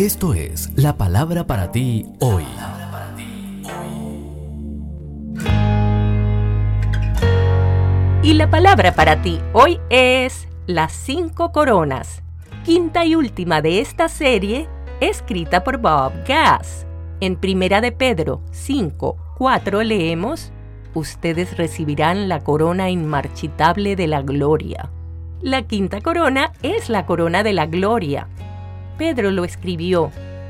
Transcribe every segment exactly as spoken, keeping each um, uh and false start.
Esto es la palabra para ti hoy. Y la palabra para ti hoy es las cinco coronas, quinta y última de esta serie, escrita por Bob Gass. En Primera de Pedro cinco, cuatro leemos: ustedes recibirán la corona inmarchitable de la gloria. La quinta corona es la corona de la gloria. Pedro lo escribió: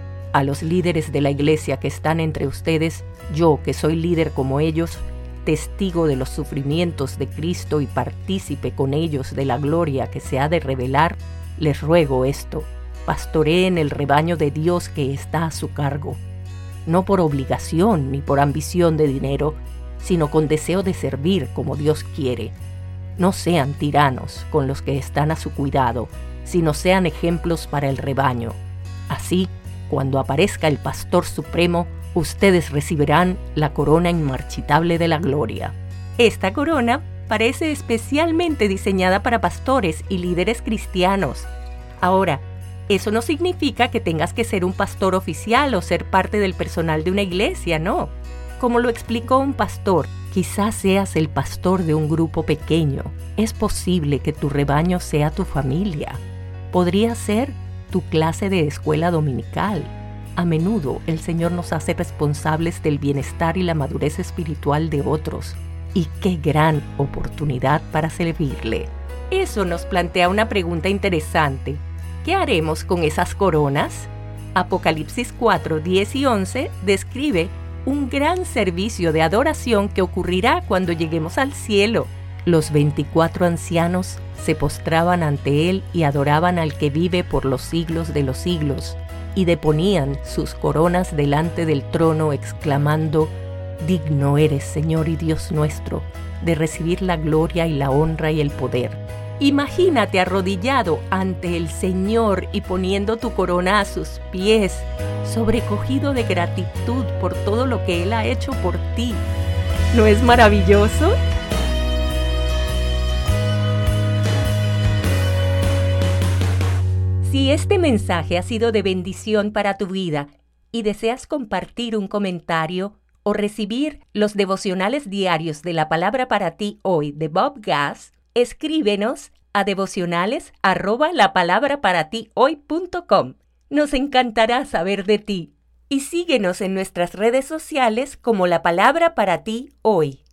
a los líderes de la iglesia que están entre ustedes, yo que soy líder como ellos, testigo de los sufrimientos de Cristo y partícipe con ellos de la gloria que se ha de revelar, les ruego esto: pastoreen el rebaño de Dios que está a su cargo, no por obligación ni por ambición de dinero, sino con deseo de servir como Dios quiere. No sean tiranos con los que están a su cuidado, sino sean ejemplos para el rebaño. Así, cuando aparezca el Pastor Supremo, ustedes recibirán la corona inmarchitable de la gloria. Esta corona parece especialmente diseñada para pastores y líderes cristianos. Ahora, eso no significa que tengas que ser un pastor oficial o ser parte del personal de una iglesia, no. Como lo explicó un pastor, quizás seas el pastor de un grupo pequeño. Es posible que tu rebaño sea tu familia. Podría ser tu clase de escuela dominical. A menudo el Señor nos hace responsables del bienestar y la madurez espiritual de otros. Y qué gran oportunidad para servirle. Eso nos plantea una pregunta interesante. ¿Qué haremos con esas coronas? Apocalipsis cuatro, diez y once describe un gran servicio de adoración que ocurrirá cuando lleguemos al cielo. Los veinticuatro ancianos se postraban ante él y adoraban al que vive por los siglos de los siglos, y deponían sus coronas delante del trono, exclamando: digno eres, Señor y Dios nuestro, de recibir la gloria y la honra y el poder. Imagínate arrodillado ante el Señor y poniendo tu corona a sus pies, sobrecogido de gratitud por todo lo que Él ha hecho por ti. ¿No es maravilloso? Si este mensaje ha sido de bendición para tu vida y deseas compartir un comentario o recibir los devocionales diarios de la palabra para ti hoy de Bob Gass, escríbenos a devocionales arroba la palabra para ti hoy punto com. Nos encantará saber de ti. Y síguenos en nuestras redes sociales como La Palabra para ti hoy.